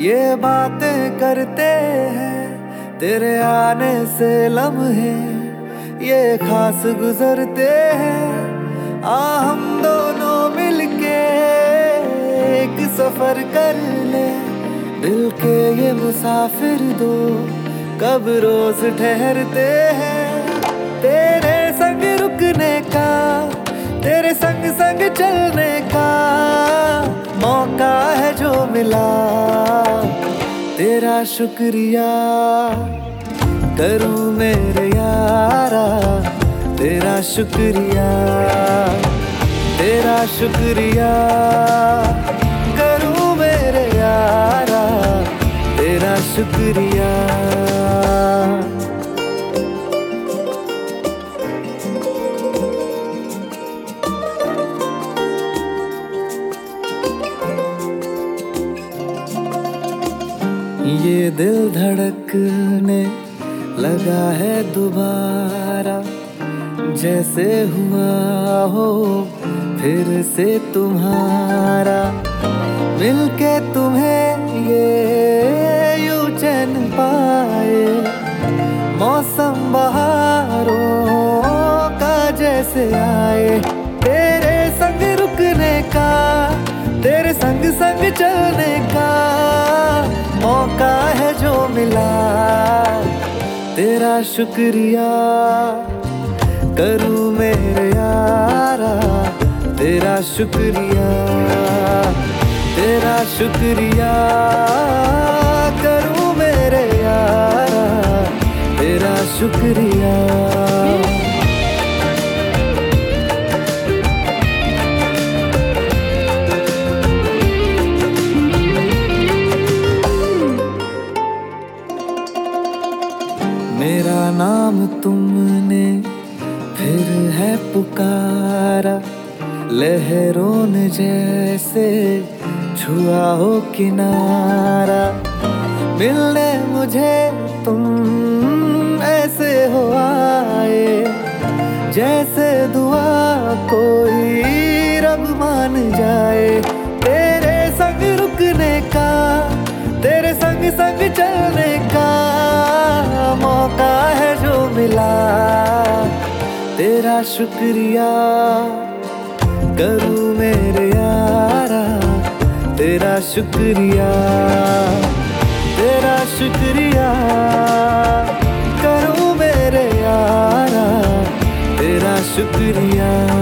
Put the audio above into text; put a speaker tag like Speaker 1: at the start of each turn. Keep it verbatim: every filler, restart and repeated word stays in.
Speaker 1: ये बातें करते हैं तेरे आने से लम्हे ये खास गुजरते हैं। आ हम दोनों मिलके एक सफर कर ले, दिल के ये मुसाफिर दो कब रोज ठहरते हैं। तेरे संग रुकने का, तेरे संग संग चलने का मौका है जो मिला, तेरा शुक्रिया करूं मेरे यारा, तेरा शुक्रिया, तेरा शुक्रिया करूं मेरे यारा, तेरा शुक्रिया। ये दिल धड़कने लगा है दोबारा, जैसे हुआ हो फिर से तुम्हारा। मिलके तुम्हें ये यूं चैन पाए, मौसम बहारों का जैसे आए। तेरे संग रुकने का, तेरे संग संग चलने का मौका है जो मिला, तेरा शुक्रिया करूं मेरे यारा, तेरा शुक्रिया, तेरा शुक्रिया करूं मेरे यारा, तेरा शुक्रिया। मेरा नाम तुमने फिर है पुकारा, लहरों ने जैसे छुआ हो किनारा। मिलने मुझे तुम ऐसे हो आए, जैसे दुआ कोई रब मान जाए। तेरे संग रुकने का, तेरे संग संग चलने का मौका है जो मिला, तेरा शुक्रिया करूं मेरे यारा, तेरा शुक्रिया, तेरा शुक्रिया करूं मेरे यारा, तेरा शुक्रिया।